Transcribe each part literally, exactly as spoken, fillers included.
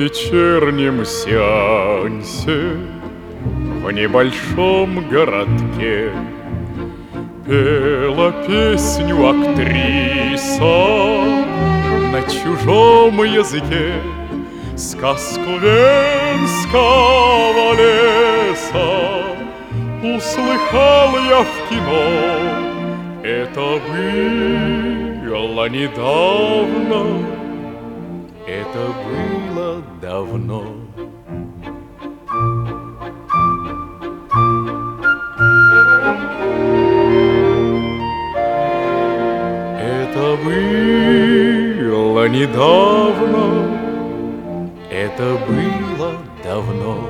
вечернем сеансе в небольшом городке пела песню актриса на чужом языке, сказку венского леса услыхал я в кино. Это было недавно, это было давно. Это было недавно, это было давно.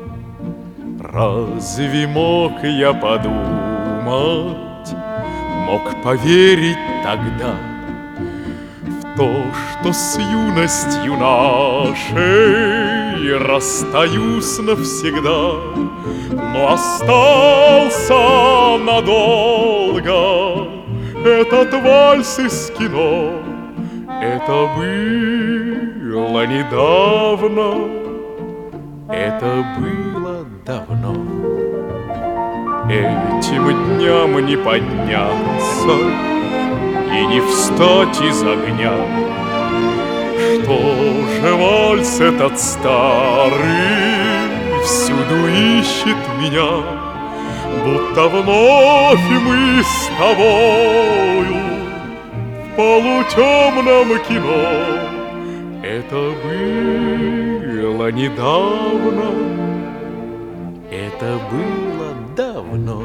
Разве мог я подумать, мог поверить тогда в то, что с юностью нашей расстаюсь навсегда, но остался надолго этот вальс из кино. Это было недавно, это было давно. Этим дням не подняться и не встать из огня. Что же вальс этот старый всюду ищет меня, будто вновь мы с тобою в полутемном кино. Это было недавно, это было давно.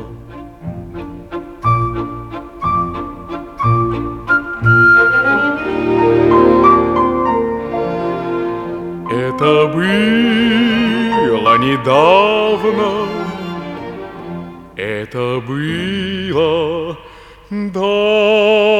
Это было недавно, это было давно.